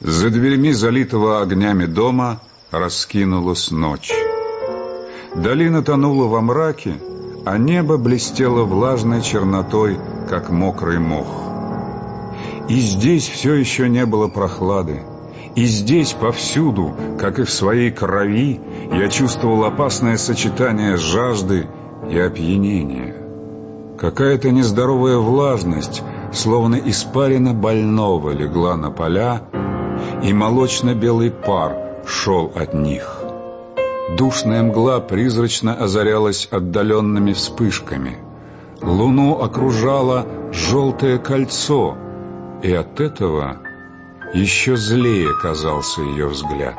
За дверьми залитого огнями дома раскинулась ночь. Долина тонула во мраке, а небо блестело влажной чернотой, как мокрый мох. И здесь все еще не было прохлады. И здесь повсюду, как и в своей крови, я чувствовал опасное сочетание жажды и опьянения. Какая-то нездоровая влажность, словно испарина больного, легла на поля, и молочно-белый пар шел от них. Душная мгла призрачно озарялась отдаленными вспышками. Луну окружало желтое кольцо, и от этого еще злее казался ее взгляд.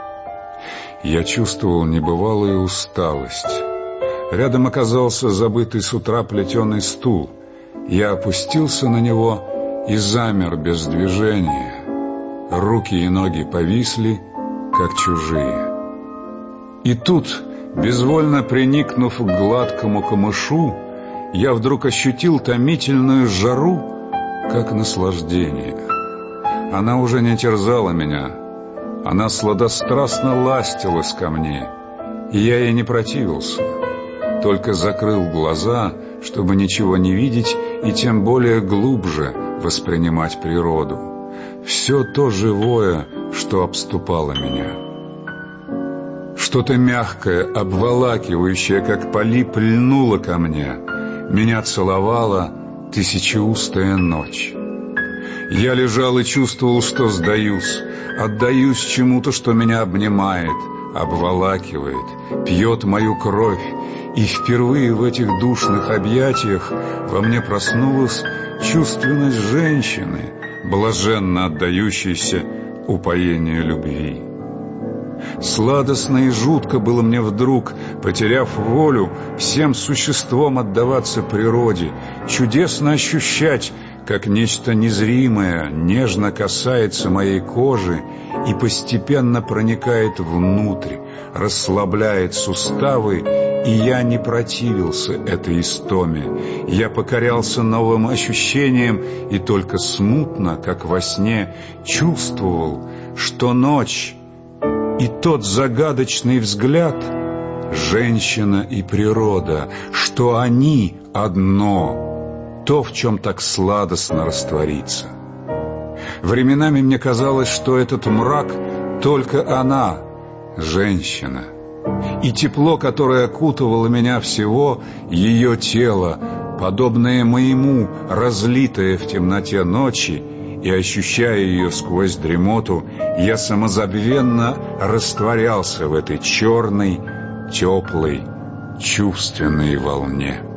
Я чувствовал небывалую усталость. Рядом оказался забытый с утра плетеный стул. Я опустился на него и замер без движения. Руки и ноги повисли, как чужие. И тут, безвольно приникнув к гладкому камышу, я вдруг ощутил томительную жару, как наслаждение. Она уже не терзала меня, она сладострастно ластилась ко мне, и я ей не противился, только закрыл глаза, чтобы ничего не видеть и тем более глубже воспринимать природу, все то живое, что обступало меня. Что-то мягкое, обволакивающее, как полип, льнуло ко мне. Меня целовала тысячеустая ночь. Я лежал и чувствовал, что сдаюсь, отдаюсь чему-то, что меня обнимает, обволакивает, пьет мою кровь. И впервые в этих душных объятиях во мне проснулась чувственность женщины, блаженно отдающейся упоению любви. Сладостно и жутко было мне вдруг, потеряв волю, всем существом отдаваться природе, чудесно ощущать, как нечто незримое нежно касается моей кожи и постепенно проникает внутрь, расслабляет суставы, и я не противился этой истоме. Я покорялся новым ощущениям и только смутно, как во сне, чувствовал, что ночь и тот загадочный взгляд — женщина и природа, что они одно, то, в чем так сладостно раствориться. Временами мне казалось, что этот мрак — только она, женщина, и тепло, которое окутывало меня всего, ее тело, подобное моему, разлитое в темноте ночи, и, ощущая ее сквозь дремоту, я самозабвенно растворялся в этой черной, теплой, чувственной волне.